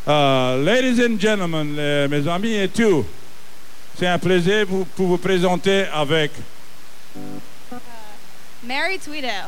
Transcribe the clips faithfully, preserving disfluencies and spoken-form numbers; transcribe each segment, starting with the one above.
Uh, ladies and gentlemen, euh, mes amis et tout, c'est un plaisir pour, pour vous présenter avec Uh, Mary Tweedale.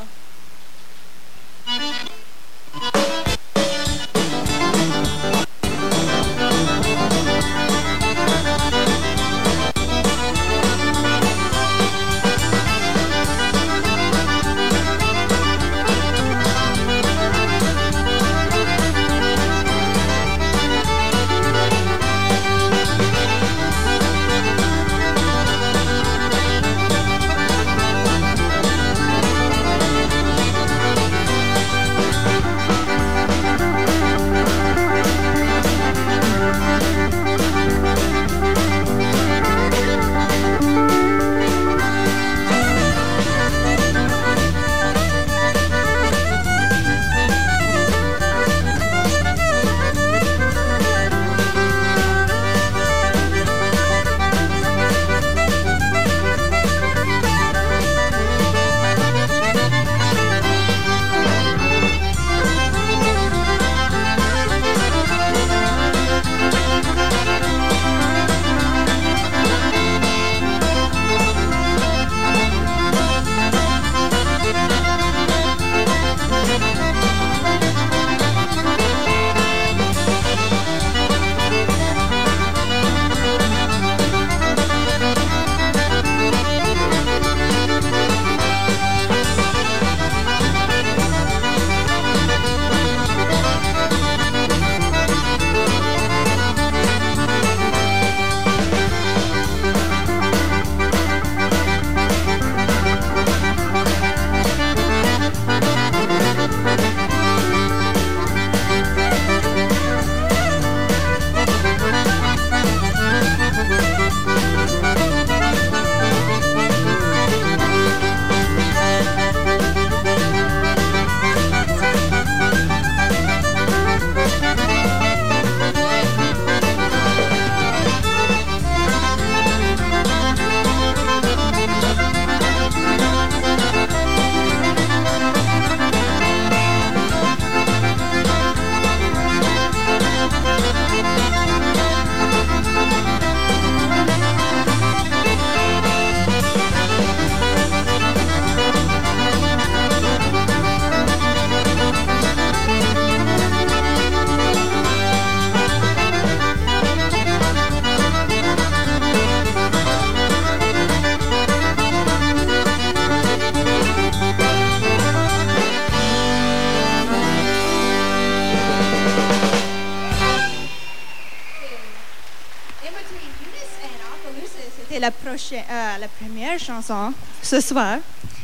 C'était la prochaine, euh, la première chanson ce soir.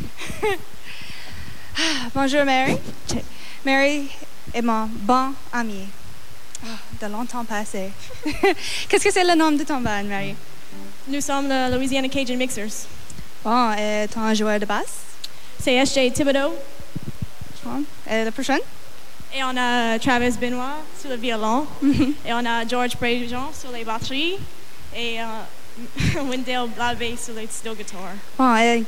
Bonjour Mary. Mary est mon bon ami. Oh, de longtemps passé. Qu'est-ce que c'est le nom de ton band, Mary? Nous sommes le Louisiana Cajun Mixers. Bon, et ton joueur de basse? C'est S J Thibodeau. Bon, et la prochaine? Et on a Travis Benoit sur le violon. Et on a George Préjean sur les batteries. Et uh, Wendell Blavé sur les steel guitar. Bon, et...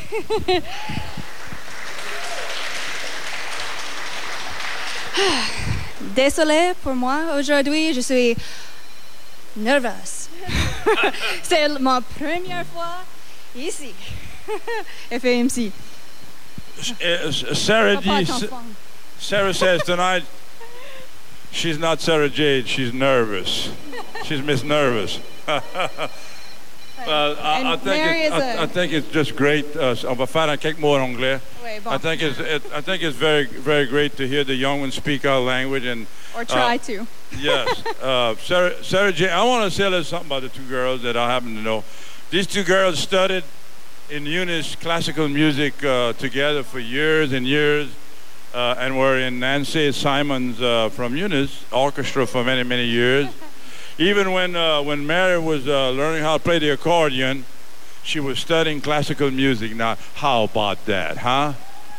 Désolée pour moi aujourd'hui, je suis nerveuse. C'est ma première fois ici, F A M C. Uh, Sarah D. Sarah says tonight she's not Sarah Jade, she's nervous. She's Miss Nervous. Well, I, I, think it, I, I think it's just great. Uh, on va faire un quelques mots en anglais. Oui, bon. I think it's it, I think it's very very great to hear the young ones speak our language and or try uh, to. Yes, uh, Sarah Sarah Jane. I want to say a little something about the two girls that I happen to know. These two girls studied in Eunice classical music uh, together for years and years, uh, and were in Nancy Simon's uh, from Eunice orchestra for many many years. Even when uh, when Mary was uh, learning how to play the accordion, she was studying classical music. Now, how about that, huh?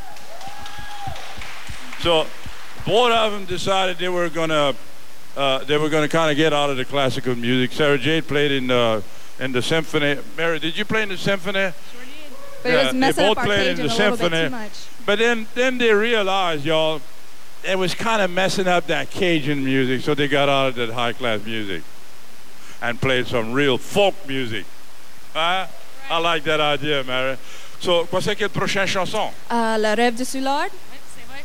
So, both of them decided they were gonna uh, they were gonna kind of get out of the classical music. Sarah Jade played in the in the symphony. Mary, did you play in the symphony? Sure did. But Yeah, it was they messing both up our played in Cajun the a little bit symphony. too much. But then then they realized, y'all, it was kind of messing up that Cajun music, so they got out of that high-class music and played some real folk music. Hein? I like that idea, Mary. So, quoi c'est que la prochaine chanson? Euh, Le rêve de Soulard. Oui, c'est vrai.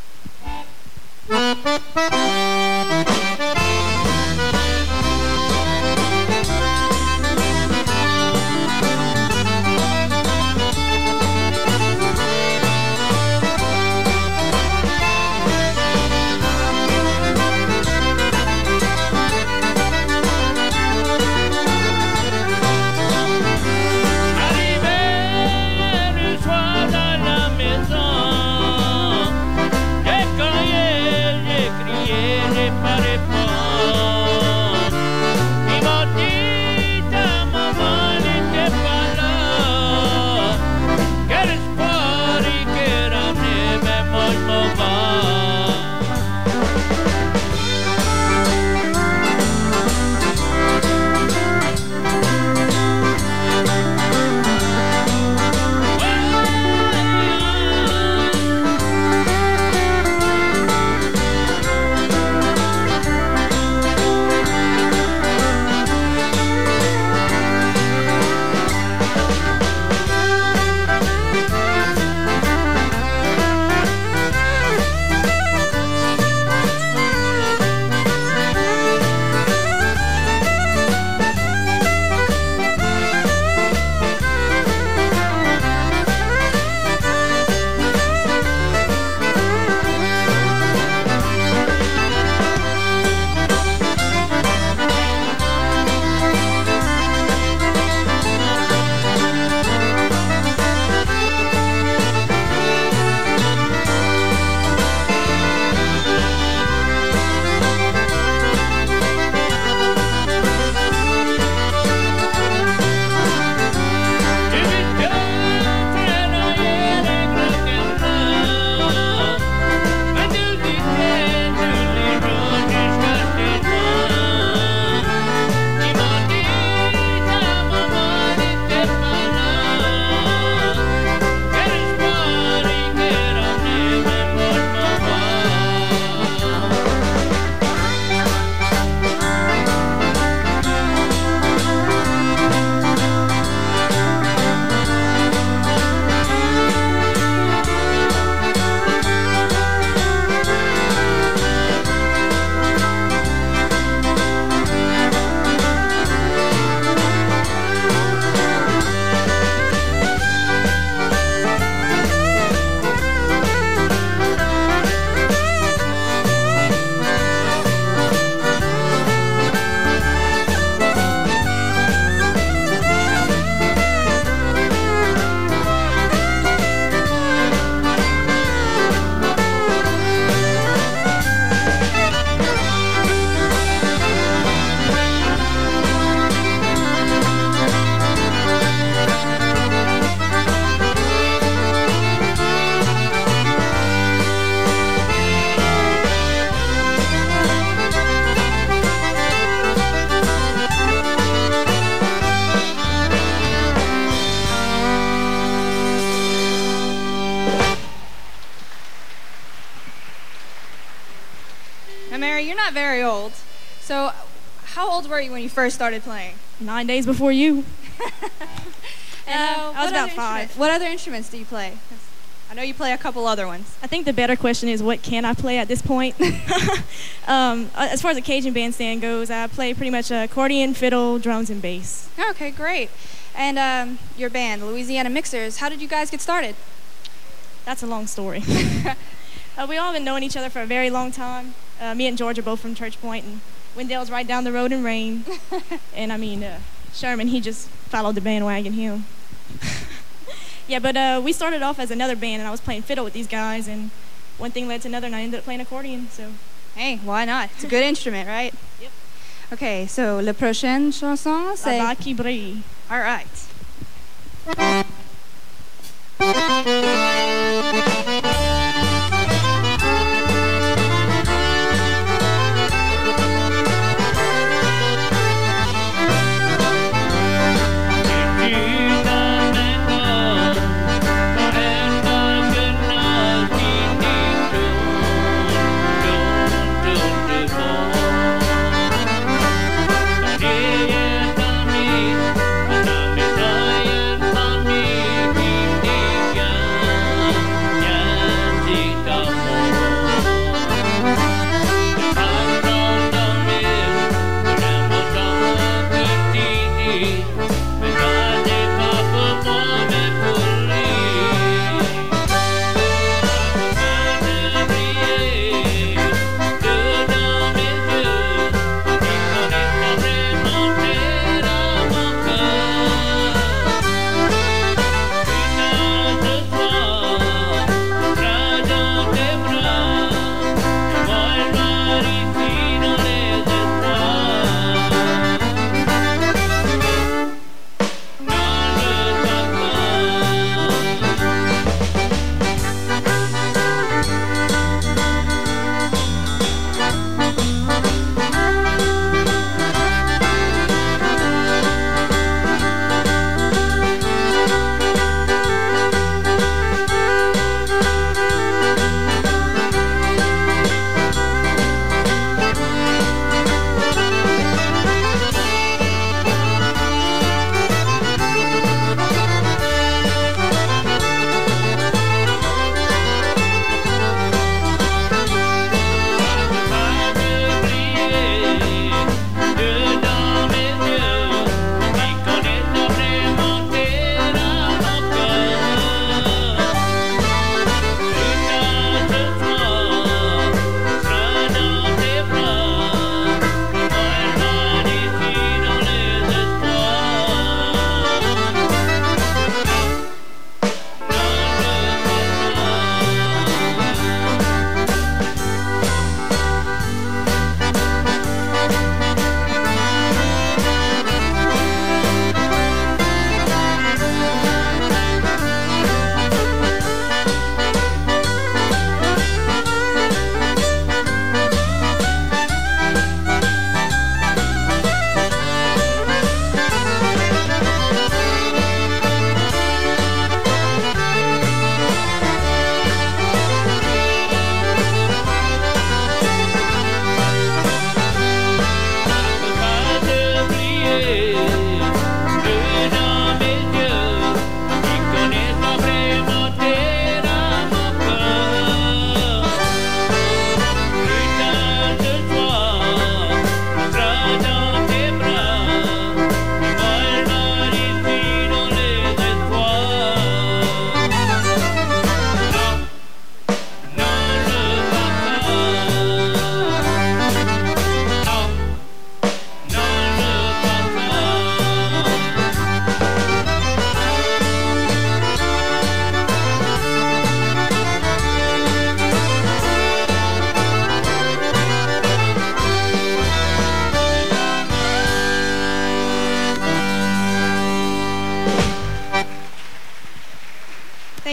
not very old. So how old were you when you first started playing? Nine days before you. And, Uh, uh, I was what about other five. instruments- What other instruments do you play? I know you play a couple other ones. I think the better question is, what can I play at this point? um, as far as the Cajun bandstand goes, I play pretty much accordion, fiddle, drums, and bass. Okay, great. And um, your band, Louisiana Mixers, how did you guys get started? That's a long story. uh, we all been knowing each other for a very long time. Uh, me and George are both from Church Point, and Wendell's right down the road in Rain. And I mean, uh, Sherman, he just followed the bandwagon, him. Yeah, but uh, we started off as another band, and I was playing fiddle with these guys, and one thing led to another, and I ended up playing accordion, so. Hey, why not? It's a good instrument, right? Yep. Okay, so la prochaine chanson, c'est... La qui brille. All right. Thank you.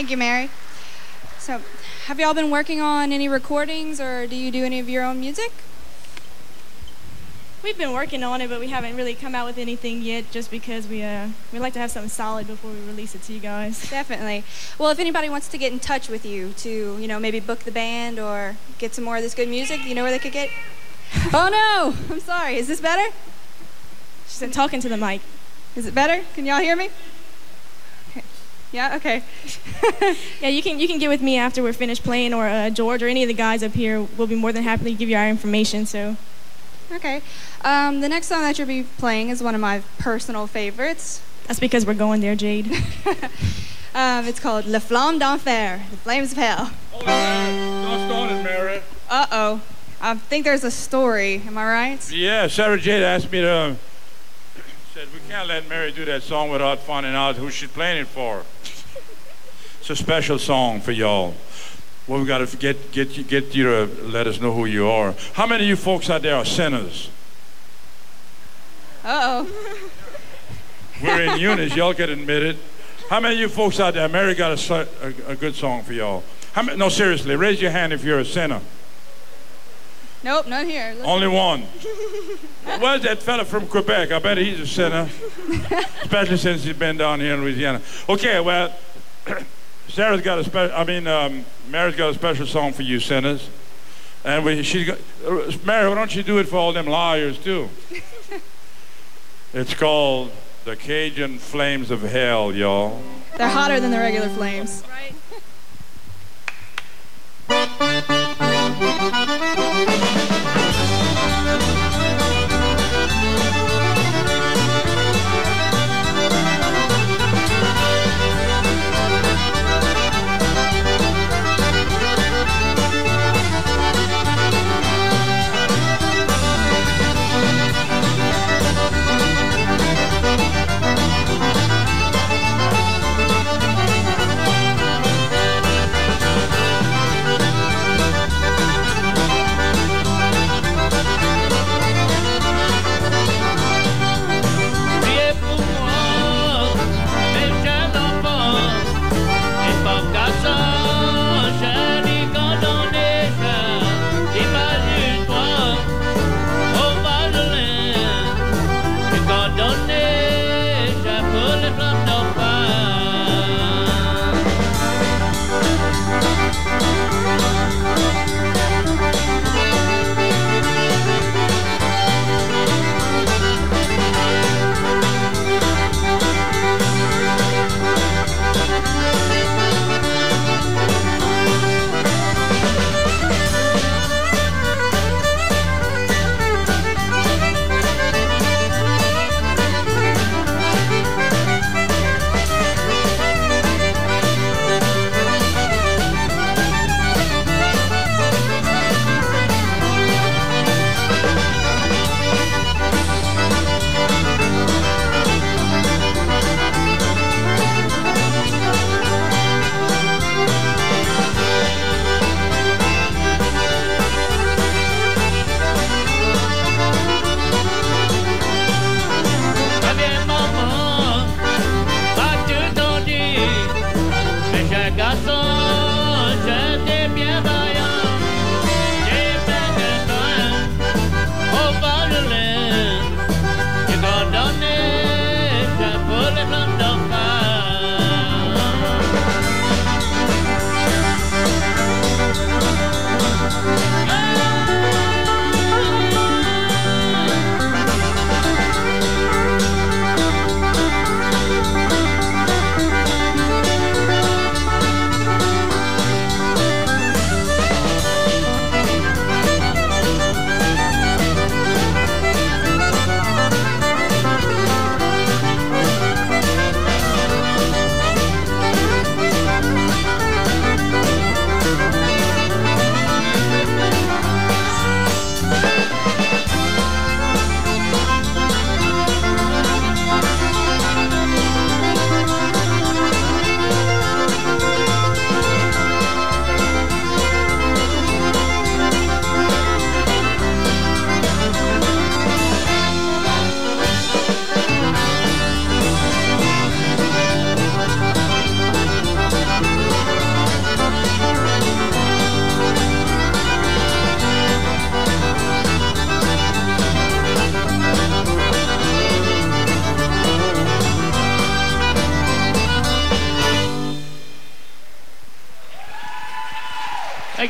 Thank you, Mary. So, have y'all been working on any recordings, or do you do any of your own music? We've been working on it, but we haven't really come out with anything yet just because we uh, we like to have something solid before we release it to you guys. Definitely. Well, if anybody wants to get in touch with you to, you know, maybe book the band or get some more of this good music, you know where they could get? Oh, no! I'm sorry. Is this better? She's been talking to the mic. Is it better? Can y'all hear me? Okay. Yeah? Okay. Yeah, you can you can get with me after we're finished playing, or uh, George or any of the guys up here. We'll be more than happy to give you our information, so... Okay. Um, the next song that you'll be playing is one of my personal favorites. That's because we're going there, Jade. um, it's called Le Flamme d'Enfer, The Flames of Hell. Hold on, don't start it, Mary. Uh-oh. I think there's a story. Am I right? Yeah, Sarah Jade asked me to, said we can't let Mary do that song without finding out who she's playing it for. It's a special song for y'all. Well, we got to get get you get you to let us know who you are. How many of you folks out there are sinners? Uh-oh. We're in Eunice. Y'all can admit it. How many of you folks out there? Mary got a, a, a good song for y'all. How many, no, seriously, raise your hand if you're a sinner. Nope, none here. Listen. Only one. Where's that fella from Quebec? I bet he's a sinner, especially since he's been down here in Louisiana. Okay, well. Sarah's got a special, I mean, um, Mary's got a special song for you sinners. And we, she's got, uh, Mary, why don't you do it for all them liars too? It's called The Cajun Flames of Hell, y'all. They're hotter than the regular flames. Right? Thank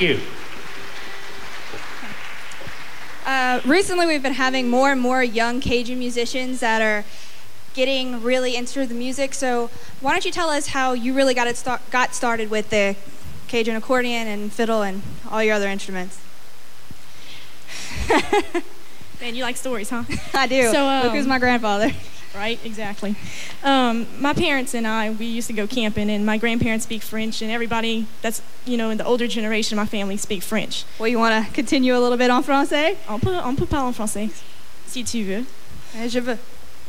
Thank you. Uh, recently, we've been having more and more young Cajun musicians that are getting really into the music. So why don't you tell us how you really got it start, got started with the Cajun accordion and fiddle and all your other instruments? Man, you like stories, huh? I do. So, um, Look who's my grandfather. Right, exactly. Um, my parents and I, we used to go camping, and my grandparents speak French, and everybody that's, you know, in the older generation of my family speak French. Well, you want to continue a little bit en français? On peut, on peut parler en français, si tu veux. Eh, je veux.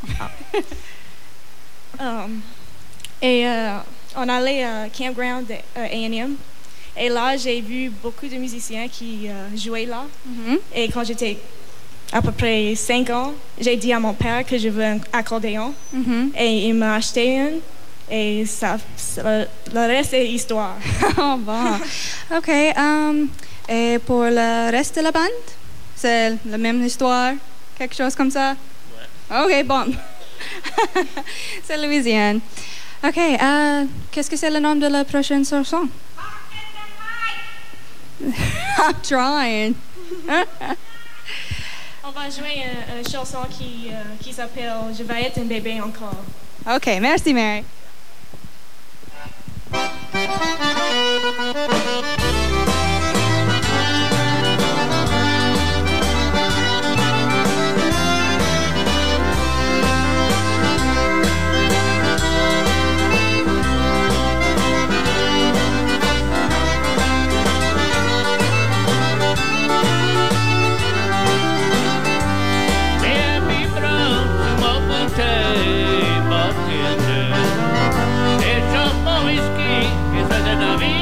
Um, et euh, on allait à campground de euh, A and M. Et là, j'ai vu beaucoup de musiciens qui euh, jouaient là. Mm-hmm. Et quand j'étais à peu près cinq ans, j'ai dit à mon père que je veux un accordéon. Mm-hmm. Et il m'a acheté un. Et ça, ça, le reste est histoire. Oh, bon. OK. Um, et pour le reste de la bande? C'est la même histoire? Quelque chose comme ça? Ouais. OK, bon. C'est Louisiane. OK. Uh, qu'est-ce que c'est le nom de la prochaine chanson? I'm trying. On va jouer une, une chanson qui, euh, qui s'appelle « Je vais être un bébé encore ». OK, merci Mary. Whisky is a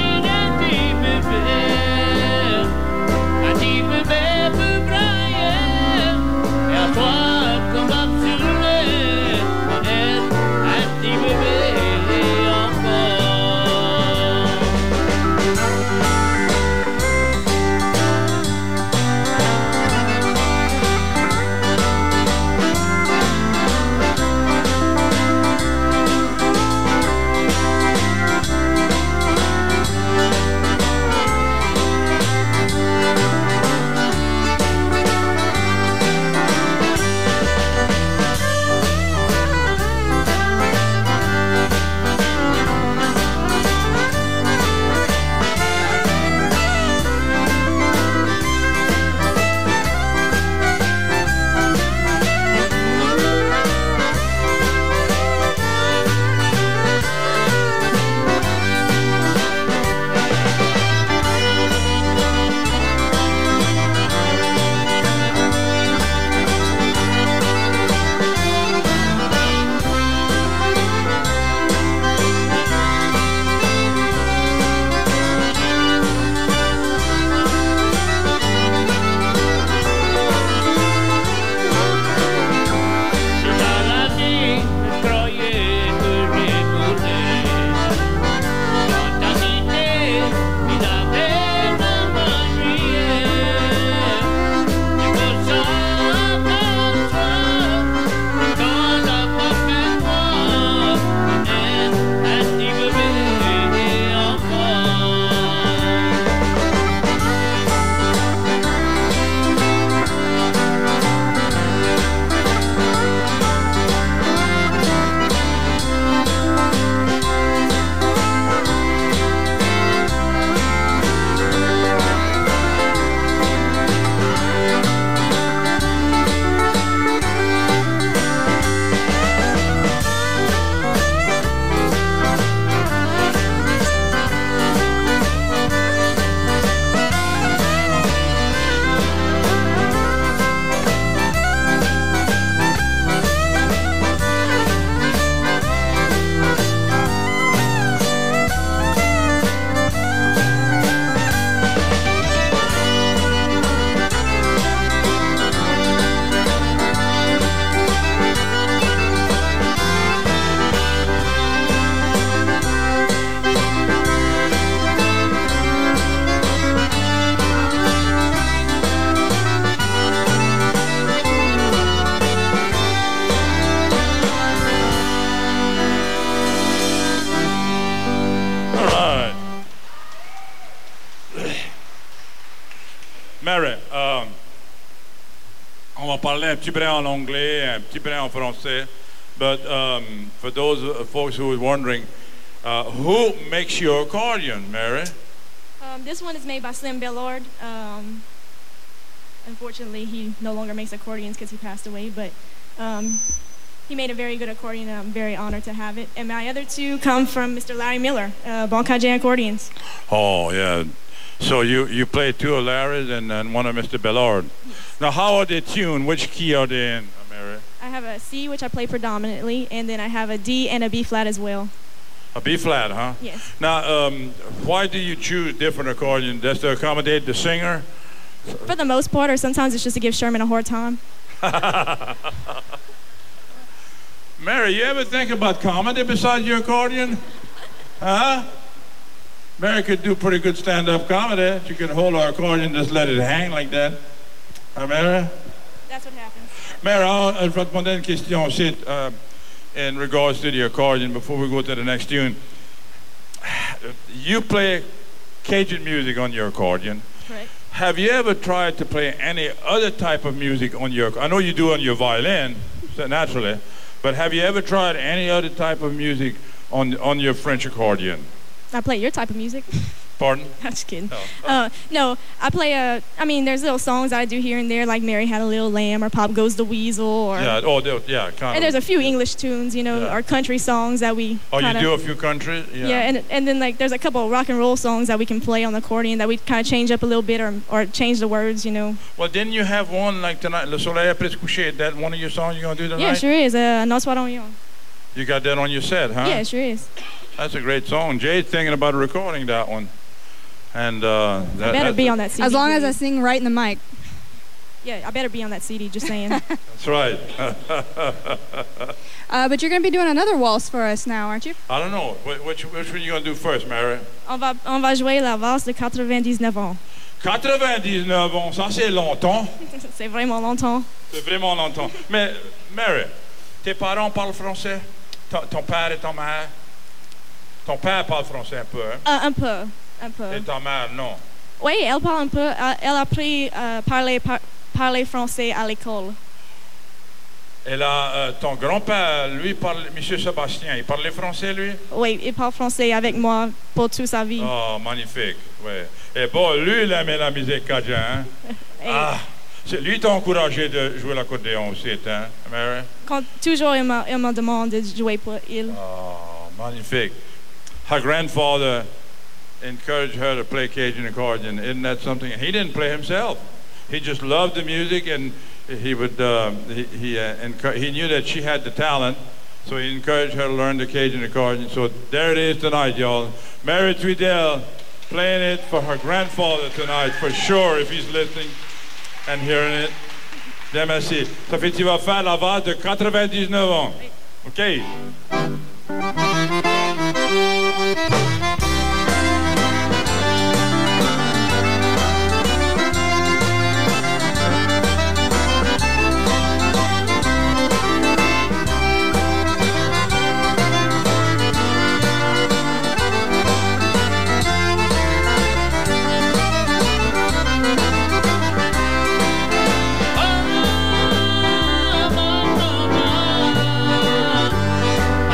parler un petit brin en anglais, un petit brin en français. But um, for those uh, folks who are wondering, uh, who makes your accordion, Mary? Um, this one is made by Slim Bellard. Um, unfortunately, he no longer makes accordions because he passed away, but um, he made a very good accordion, and I'm very honored to have it. And my other two come from Mister Larry Miller, uh, Bon Cajun Accordions. Oh, yeah. So you, you play two of Larry's and, and one of Mister Bellard. Yes. Now, how are they tuned? Which key are they in, Mary? I have a C, which I play predominantly, and then I have a D and a B flat as well. A B flat, huh? Yes. Now, um, why do you choose different accordions? Just to accommodate the singer? For the most part, or sometimes it's just to give Sherman a hard time. Mary, you ever think about comedy besides your accordion? Huh? Mary could do pretty good stand-up comedy. She could hold her accordion, just let it hang like that. Huh, Mary? That's what happens. Mary, je vais te demander une question aussi uh, in regards to the accordion before we go to the next tune. You play Cajun music on your accordion. Correct. Have you ever tried to play any other type of music on your, I know you do on your violin, so naturally, but have you ever tried any other type of music on, on your French accordion? I play your type of music. Pardon? I'm just kidding. Oh. Uh, no, I play a. I mean, there's little songs I do here and there, like "Mary Had a Little Lamb" or "Pop Goes the Weasel," or Yeah, oh, they- yeah, kind and of. there's a few English tunes, you know, Yeah. or country songs that we. Oh, you kinda, do a few countries? Yeah. Yeah, and and then like there's a couple of rock and roll songs that we can play on the accordion that we kind of change up a little bit or or change the words, you know. Well, didn't you have one like tonight, Le Soleil après se coucher? Is that one of your songs you're going to do tonight? Yeah, sure is. Uh, Nos Soirons. You got that on your set, huh? Yeah, sure is. That's a great song. Jay's thinking about recording that one. And uh, that, I better that's, be on that C D. As long as I please. sing right in the mic. Yeah, I better be on that C D. Just saying. That's right. Uh, but you're going to be doing another waltz for us now, aren't you? I don't know. Wh- Which, which one you going to do first, Mary? on va on va jouer la valse de quatre-vingt-dix-neuf ans. quatre-vingt-dix-neuf ans, ça c'est longtemps. C'est vraiment longtemps. C'est vraiment longtemps. Mais, Mary, tes parents parlent français? Ton, ton père et ta mère? Ton père parle français un peu, hein? Euh, un peu, un peu. Et ta mère, non. Oui, elle parle un peu. Euh, Elle a appris à parler, par- parler français à l'école. Et là, euh, ton grand-père, lui, parle, Monsieur Sébastien, il parlait français, lui? Oui, il parle français avec moi pour toute sa vie. Oh, magnifique, ouais. Et bon, lui, il aimait la musique cajun, hein? Et Ah, c'est- lui t'a encouragé de jouer l'accordéon aussi, hein, Mary? quand, toujours, il me, il me demande de jouer pour il. Oh, magnifique. Her grandfather encouraged her to play Cajun accordion. Isn't that something? He didn't play himself. He just loved the music, and he would. Uh, he he, uh, encour- he knew that she had the talent, so he encouraged her to learn the Cajun accordion. So there it is tonight, y'all. Mary Tweedale playing it for her grandfather tonight, for sure, if he's listening and hearing it. Bien, merci. Ça fait que tu vas faire la valse de quatre-vingt-dix-neuf ans. OK. Ah,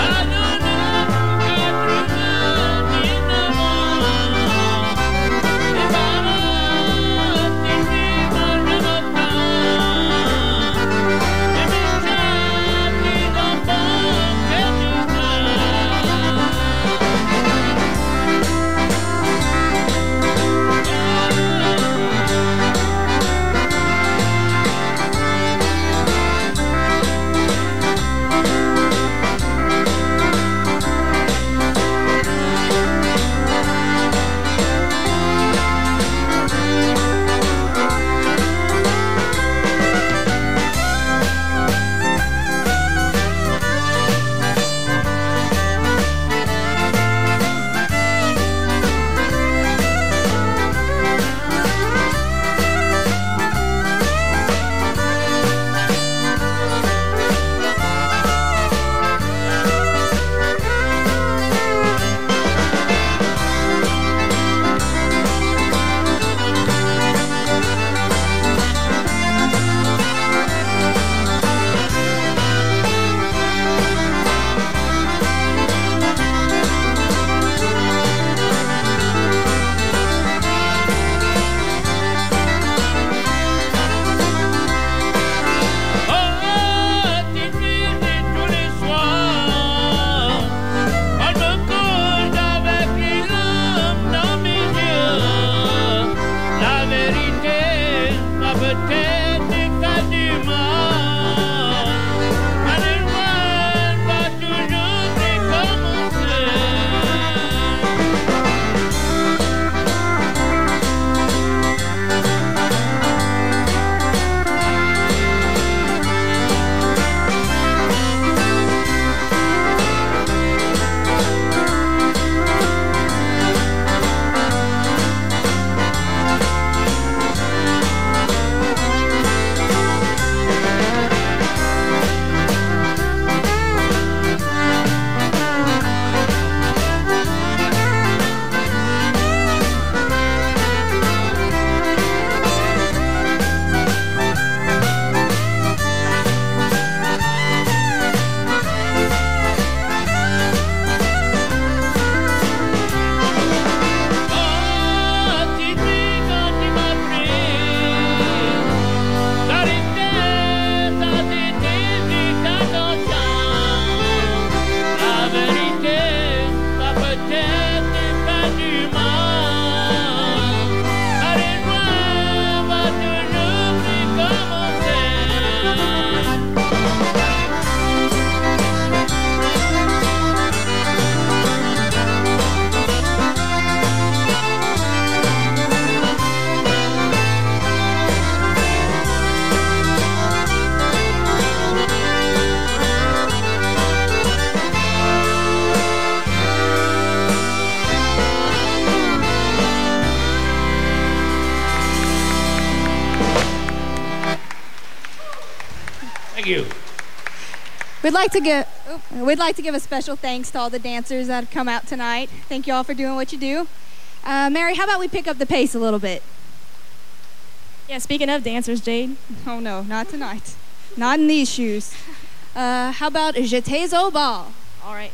Thank you. We'd like to give we'd like to give a special thanks to all the dancers that have come out tonight. Thank you all for doing what you do. Uh, Mary, how about we pick up the pace a little bit? Yeah, speaking of dancers, Jade. Oh no, not tonight. Not in these shoes. Uh, how about Jetés au bal? All right.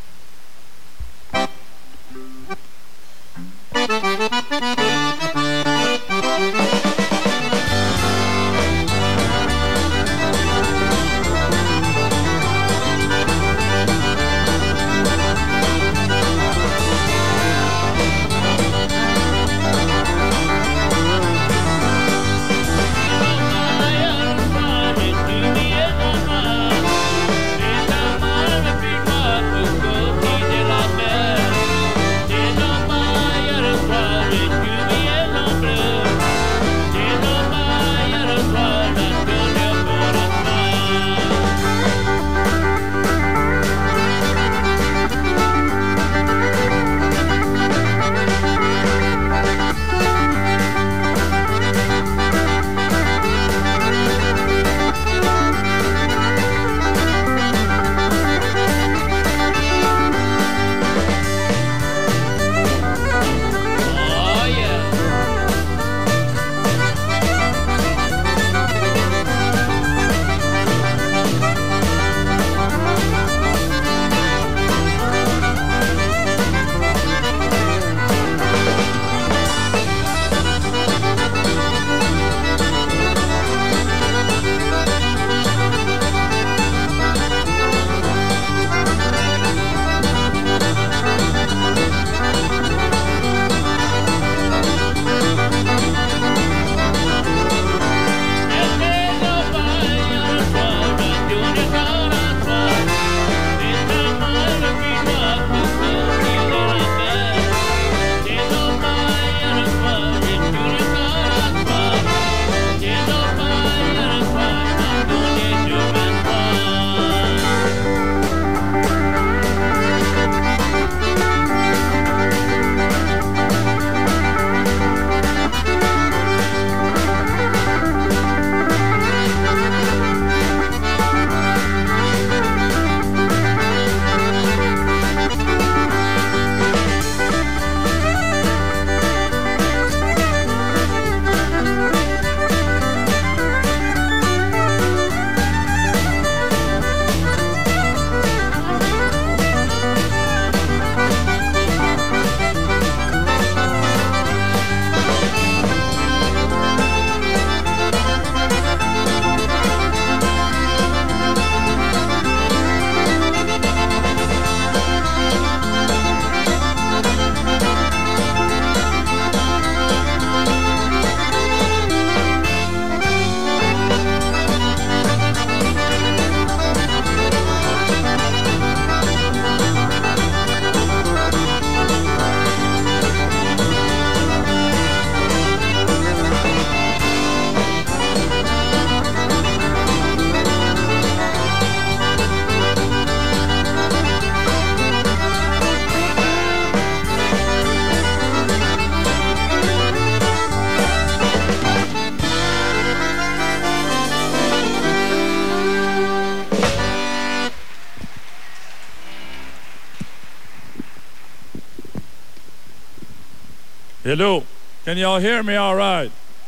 Hello. Can y'all hear me all right?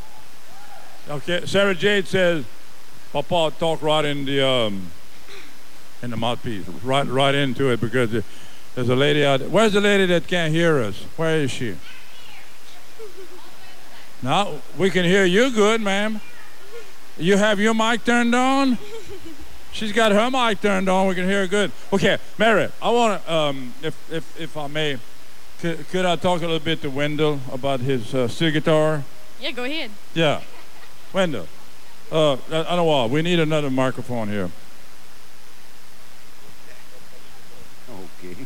Okay. Sarah Jade says, Papa, talk right in the um, in the mouthpiece, right right into it, because there's a lady out there. Where's the lady that can't hear us? Where is she? Now we can hear you good, ma'am. You have your mic turned on? She's got her mic turned on. We can hear her good. Okay, Mary, I want to, um, if, if, if I may, could, could I talk a little bit to Wendell about his uh, steel guitar? Yeah, go ahead. Yeah. Wendell, uh, I, I don't know. We need another microphone here. Okay.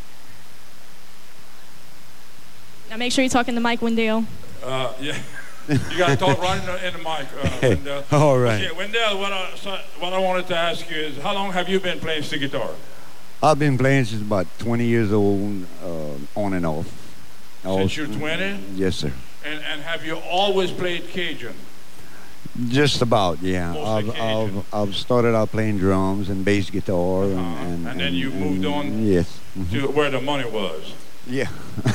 Now make sure you talk in the mic, Wendell. Uh, yeah. You got to talk right in the, in the mic, uh, Wendell. All right. Okay, Wendell, what I, so, what I wanted to ask you is, how long have you been playing steel guitar? I've been playing since about twenty years old, uh, on and off. Since you're twenty? Yes, sir. And, and have you always played Cajun? Just about, yeah. Most I've, occasion. I've, I've started out playing drums and bass guitar. And, Uh-huh. and, And then you moved on? Yes. Mhm. To where the money was. Yeah.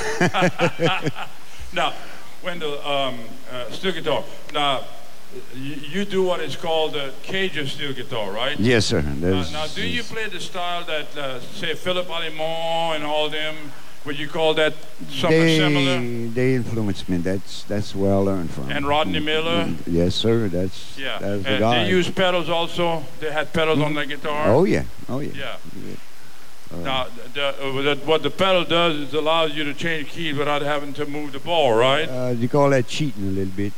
Now, when the um, uh, steel guitar, now you, you do what is called the Cajun steel guitar, right? Yes, sir. Now, There's, now, do you there's- play the style that, uh, say, Philip Allimont and all them? Would you call that something they, similar? They influenced me. That's that's where I learned from. And Rodney Mm, Miller? mm, Yes, sir. That's Yeah. that's the And guy. they use pedals also. They had pedals on the guitar. Oh yeah. Oh yeah. Yeah. Uh, Now, the, uh, the, what the pedal does is allows you to change keys without having to move the ball, right? Uh, you call that cheating a little bit?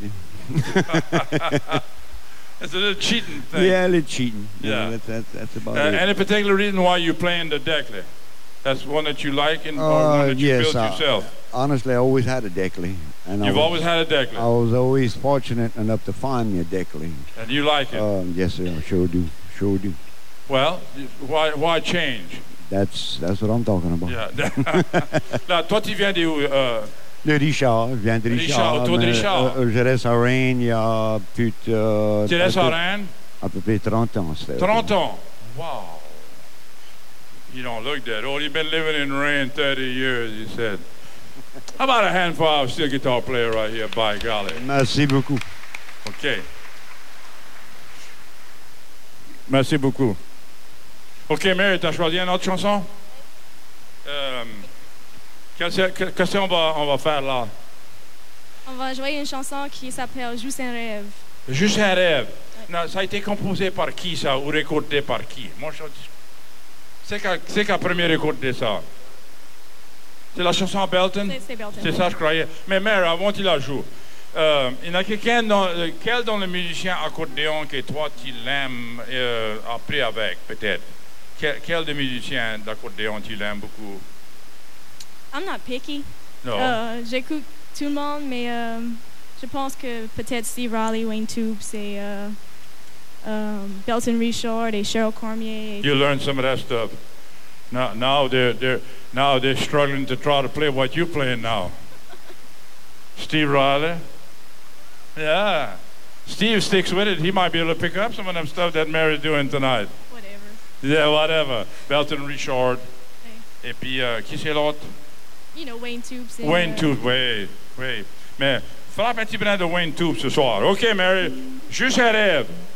It's a little cheating thing. Yeah, a little cheating. Yeah. Yeah, that's, that's, that's about Uh, it. any particular reason why you're playing the Deckley? That's one that you like and or Uh, one that you yes, built uh, yourself? Honestly, I always had a Deckley, and I You've was, always had a Deckley, I was always fortunate enough to find me a Deckley. and you like it. Um, yes, sir. I sure do. Sure do. Well, why, why change? That's that's what I'm talking about. Yeah. Là, toi, tu viens d'où? Euh, De Richard, je viens de Richard, Richard. autour de mais, Richard. euh, je reste à Rennes il y a plus de... euh, tu restes à peut-être Rennes? À peu près trente ans. c'était. trente ans. Wow. You don't look that old. You've been living in Rennes thirty years, you said. How about a hand for our steel guitar player right here, by golly? Merci beaucoup. OK. Merci beaucoup. OK, Mary, t'as choisi une autre chanson? Euh, Qu'est-ce que- qu'est-ce qu'on va, on va faire là? On va jouer une chanson qui s'appelle Juste un rêve. Juste un rêve. Non, ça a été composé par qui, ça, ou recordé par qui? Moi, je... C'est qui c'est qui a premier recordé ça? C'est la chanson Belton? C'est- c'est Belton. C'est ça, je croyais. Mais Mary, avant qu'il la joue, euh, il y en a quelqu'un, dans, euh, quel dans le musicien accordéon que toi, tu l'aimes euh, appris avec, peut-être? Quel, quel des musiciens d'accordéon tu l'aimes beaucoup? I'm not picky. Non. Euh, J'écoute tout le monde, mais euh, je pense que peut-être Steve Riley, Wayne Toops et euh, um, Belton Richard et Cheryl Cormier. Et You learn some of that stuff. Now, now they're they're now they're struggling to try to play what you're playing now. Steve Riley. Yeah. Steve sticks with it. He might be able to pick up some of them stuff that Mary's doing tonight. whatever. Yeah, whatever. Belton Richard. Okay. Et puis, euh, qui c'est l'autre? You know, Wayne Toops. et, Wayne euh, Toops, oui, oui. Mais frappe un petit brin de Wayne Toops ce soir. OK, Mary. Juste un rêve.